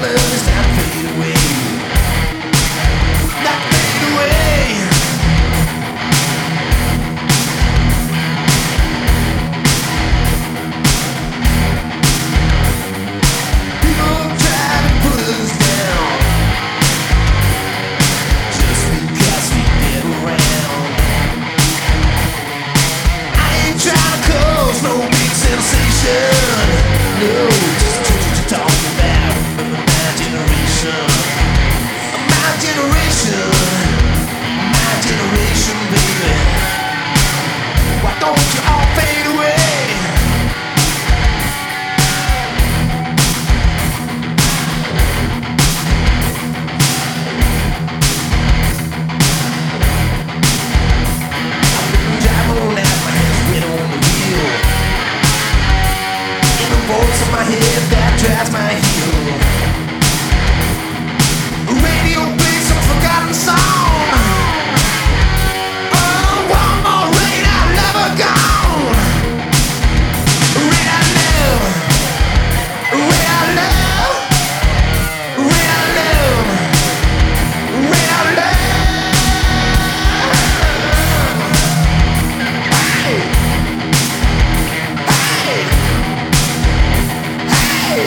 love is not fade away. Not fade away. People try to put us down just because we get around. I ain't trying to cause no big sensation. No, just talk about my generation. My generation. My generation, baby. Why don't you all fade away? Drive on out, my hands wet on the wheel. In the voice of my head that drives my heel. Radio plays some forgotten song. Oh, one more rain I've never gone. Rain I love. Rain I love. Rain I love. Rain I love. Hey. Hey.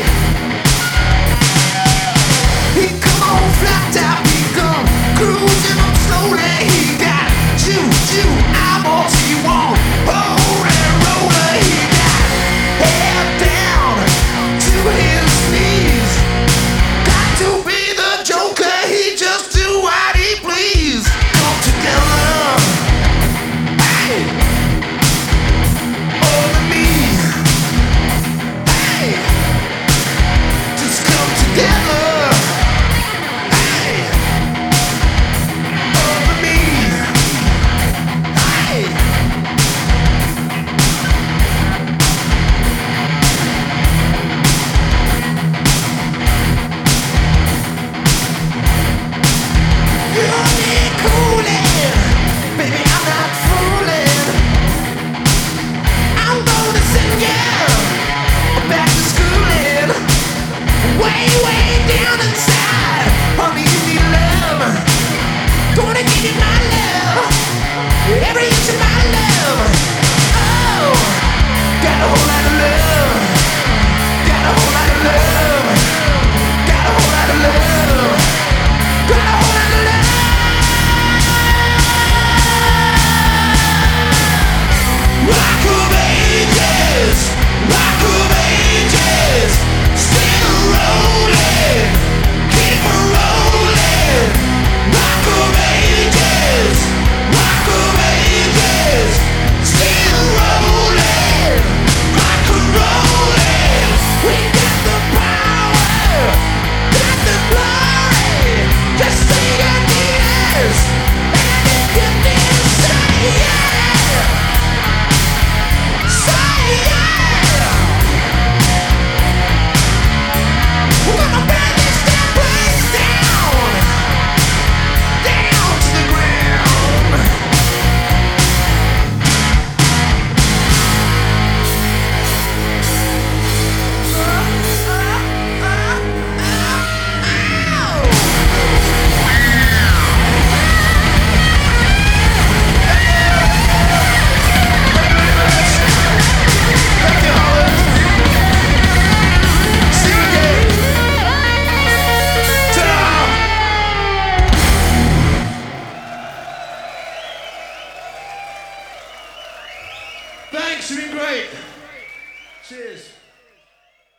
He come on flat top, he come cruising up slowly. He got choo-choo eyeballs, he won't hold and roller. He got head down to his knees. Got to be the Joker, he just do what he please. Come together, hey, over me, hey, just come together.